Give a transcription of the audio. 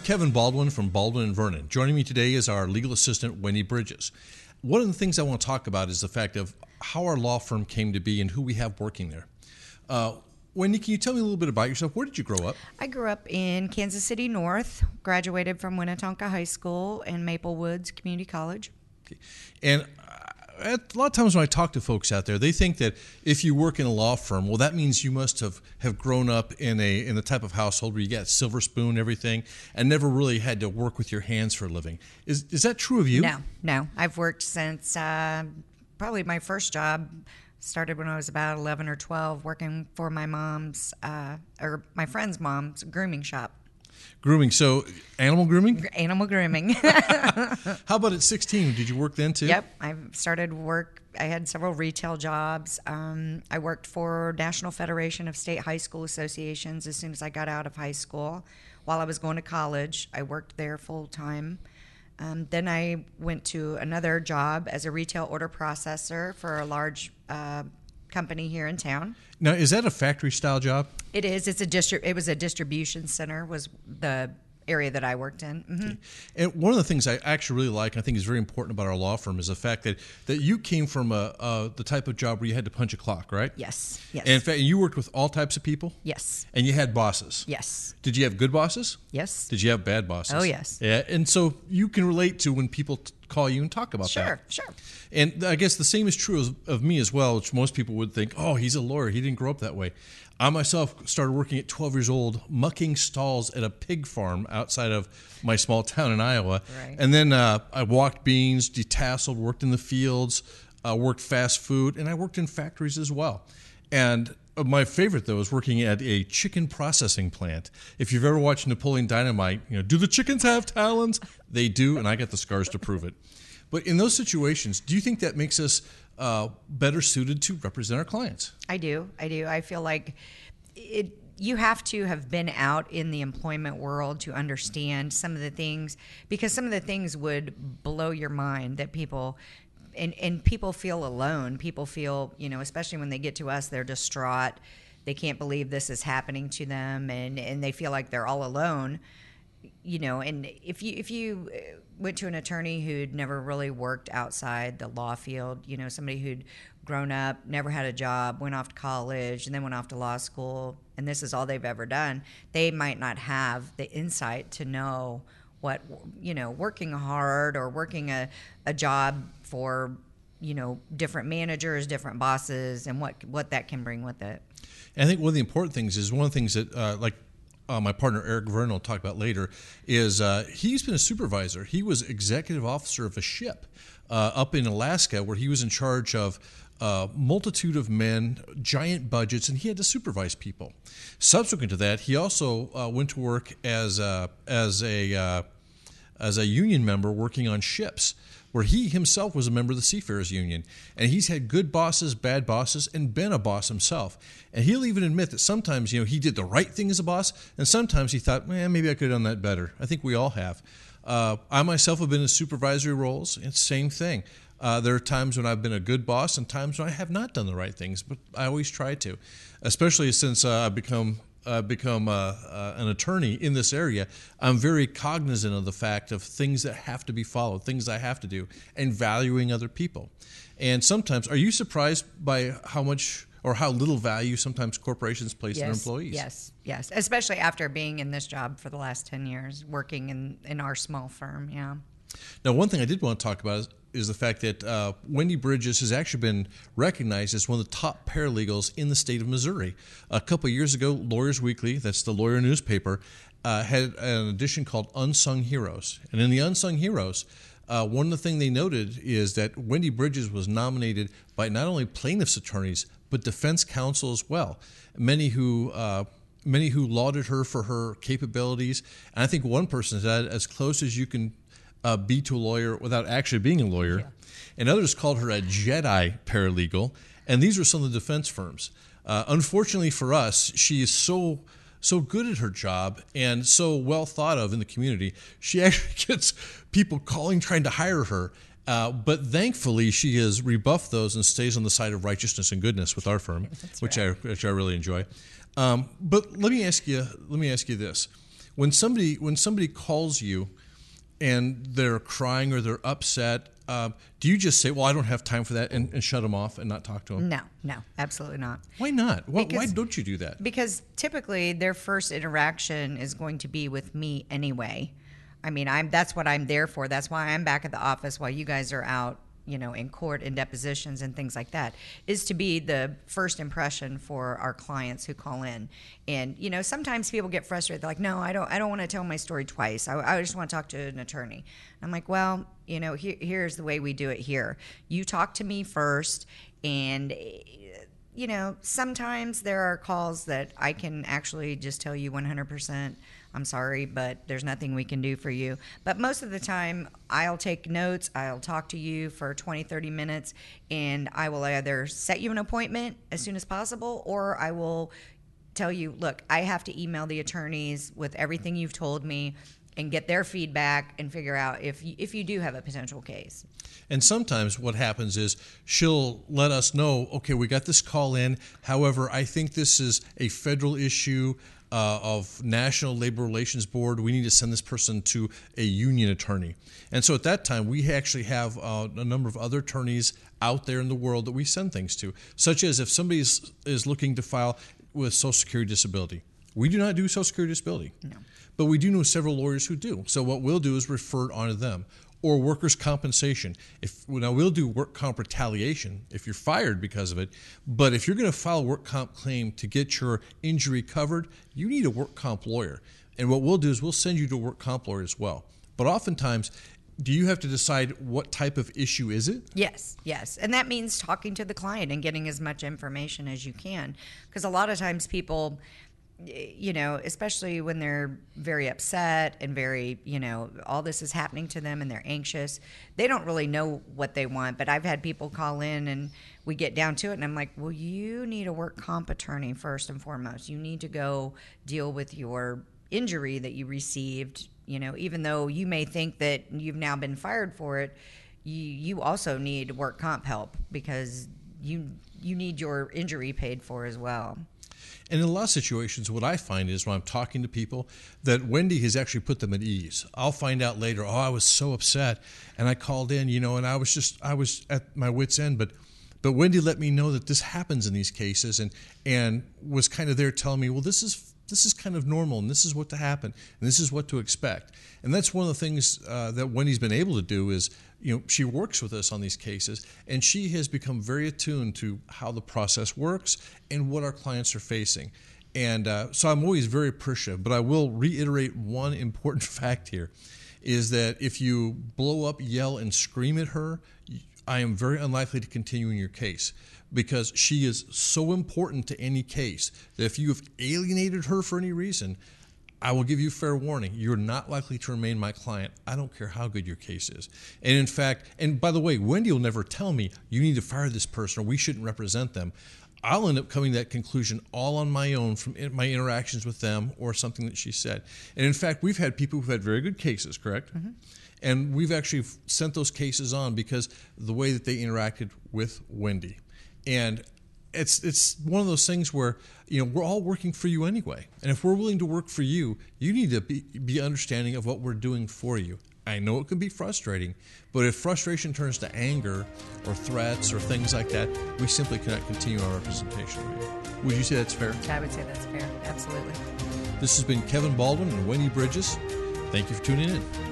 Kevin Baldwin from Baldwin and Vernon. Joining me today is our legal assistant, Wendy Bridges. One of the things I want to talk about is the fact of how our law firm came to be and who we have working there. Wendy, can you tell me a little bit about yourself? Where did you grow up? I grew up in Kansas City North, graduated from Winnetonka High School and Maple Woods Community College. Okay. And a lot of times when I talk to folks out there, they think that if you work in a law firm, well, that means you must have grown up in the type of household where you got silver spoon and everything and never really had to work with your hands for a living. Is that true of you? No. I've worked since probably my first job started when I was about 11 or 12, working for my mom's or my friend's mom's grooming shop. Grooming. So animal grooming? Animal grooming. How about at 16? Did you work then too? Yep. I started work. I had several retail jobs. I worked for National Federation of State High School Associations as soon as I got out of high school. While I was going to college, I worked there full time. Then I went to another job as a retail order processor for a large company here in town. Now, is that a factory style job? It is. It was a distribution center was the area that I worked in. Mm-hmm. Okay. And one of the things I actually really like, and I think is very important about our law firm, is the fact that you came from the type of job where you had to punch a clock, right? Yes. And in fact, you worked with all types of people? Yes. And you had bosses? Yes. Did you have good bosses? Yes. Did you have bad bosses? Oh, yes. Yeah, and so you can relate to when people call you and talk about that. Sure. And I guess the same is true of me as well, which most people would think, oh, he's a lawyer. He didn't grow up that way. I myself started working at 12 years old, mucking stalls at a pig farm outside of my small town in Iowa. Right. And then I walked beans, detasseled, worked in the fields, worked fast food, and I worked in factories as well. And my favorite, though, is working at a chicken processing plant. If you've ever watched Napoleon Dynamite, do the chickens have talons? They do, and I got the scars to prove it. But in those situations, do you think that makes us better suited to represent our clients? I do. I feel like you have to have been out in the employment world to understand some of the things, because some of the things would blow your mind that people and people feel alone. People feel, especially when they get to us, they're distraught. They can't believe this is happening to them, and they feel like they're all alone. And if you went to an attorney who'd never really worked outside the law field, somebody who'd grown up, never had a job, went off to college, and then went off to law school, and this is all they've ever done, they might not have the insight to know what, working hard or working a job for, different managers, different bosses, and what that can bring with it. And I think one of the important things is one of the things that, my partner Eric Vernon will talk about later, is he's been a supervisor. He was executive officer of a ship up in Alaska where he was in charge of a multitude of men, giant budgets, and he had to supervise people. Subsequent to that, he also went to work as a union member working on ships, where he himself was a member of the Seafarers Union. And he's had good bosses, bad bosses, and been a boss himself. And he'll even admit that sometimes, he did the right thing as a boss, and sometimes he thought, maybe I could have done that better. I think we all have. I myself have been in supervisory roles. It's the same thing. There are times when I've been a good boss and times when I have not done the right things, but I always try to, especially since I've become an attorney in this area. I'm very cognizant of the fact of things that have to be followed, things I have to do, and valuing other people. And sometimes, are you surprised by how much or how little value sometimes corporations place in their employees? Yes. Especially after being in this job for the last 10 years, working in our small firm, yeah. Now, one thing I did want to talk about is the fact that Wendy Bridges has actually been recognized as one of the top paralegals in the state of Missouri. A couple of years ago, Lawyers Weekly, that's the lawyer newspaper, had an edition called Unsung Heroes. And in the Unsung Heroes, one of the things they noted is that Wendy Bridges was nominated by not only plaintiffs' attorneys, but defense counsel as well. Many who lauded her for her capabilities. And I think one person said, as close as you can be to a lawyer without actually being a lawyer. Yeah. And others called her a Jedi paralegal. And these are some of the defense firms. Unfortunately for us, she is so good at her job and so well thought of in the community. She actually gets people calling, trying to hire her. But thankfully, she has rebuffed those and stays on the side of righteousness and goodness with our firm, which I really enjoy. But let me ask you this: when somebody calls you and they're crying or they're upset, do you just say, well, I don't have time for that, and shut them off and not talk to them? No, absolutely not. Why not? Why don't you do that? Because typically their first interaction is going to be with me anyway. I mean, that's what I'm there for. That's why I'm back at the office while you guys are out, in court and depositions and things like that, is to be the first impression for our clients who call in. And, sometimes people get frustrated. They're like, no, I don't want to tell my story twice. I just want to talk to an attorney. I'm like, well, here's the way we do it here. You talk to me first, and sometimes there are calls that I can actually just tell you 100%, I'm sorry, but there's nothing we can do for you. But most of the time, I'll take notes, I'll talk to you for 20, 30 minutes, and I will either set you an appointment as soon as possible, or I will tell you, look, I have to email the attorneys with everything you've told me and get their feedback and figure out if you do have a potential case. And sometimes what happens is she'll let us know, okay, we got this call in. However, I think this is a federal issue of National Labor Relations Board. We need to send this person to a union attorney. And so at that time, we actually have a number of other attorneys out there in the world that we send things to, such as if somebody is looking to file with Social Security disability. We do not do Social Security disability. No. But we do know several lawyers who do. So what we'll do is refer it on to them. Or workers' compensation. Now we'll do work comp retaliation if you're fired because of it. But if you're going to file a work comp claim to get your injury covered, you need a work comp lawyer. And what we'll do is we'll send you to a work comp lawyer as well. But oftentimes, do you have to decide what type of issue is it? Yes. And that means talking to the client and getting as much information as you can. Because a lot of times people, especially when they're very upset and very, all this is happening to them and they're anxious, they don't really know what they want. But I've had people call in and we get down to it and I'm like, well, you need a work comp attorney first and foremost. You need to go deal with your injury that you received, even though you may think that you've now been fired for it, you also need work comp help because you need your injury paid for as well. And in a lot of situations, what I find is when I'm talking to people that Wendy has actually put them at ease. I'll find out later, I was so upset and I called in, and I was at my wit's end, but Wendy let me know that this happens in these cases and was kind of there telling me, well, this is kind of normal and this is what to happen and this is what to expect. And that's one of the things that Wendy's been able to do is, she works with us on these cases, and she has become very attuned to how the process works and what our clients are facing. And so I'm always very appreciative, but I will reiterate one important fact here, is that if you blow up, yell, and scream at her, I am very unlikely to continue in your case because she is so important to any case that if you have alienated her for any reason, I will give you fair warning. You're not likely to remain my client. I don't care how good your case is. And in fact, and by the way, Wendy will never tell me you need to fire this person or we shouldn't represent them. I'll end up coming to that conclusion all on my own from my interactions with them or something that she said. And in fact, we've had people who've had very good cases, correct? Mm-hmm. And we've actually sent those cases on because of the way that they interacted with Wendy. And it's one of those things where, we're all working for you anyway. And if we're willing to work for you, you need to be understanding of what we're doing for you. I know it can be frustrating, but if frustration turns to anger or threats or things like that, we simply cannot continue our representation of you. Would you say that's fair? I would say that's fair. Absolutely. This has been Kevin Baldwin and Wendy Bridges. Thank you for tuning in.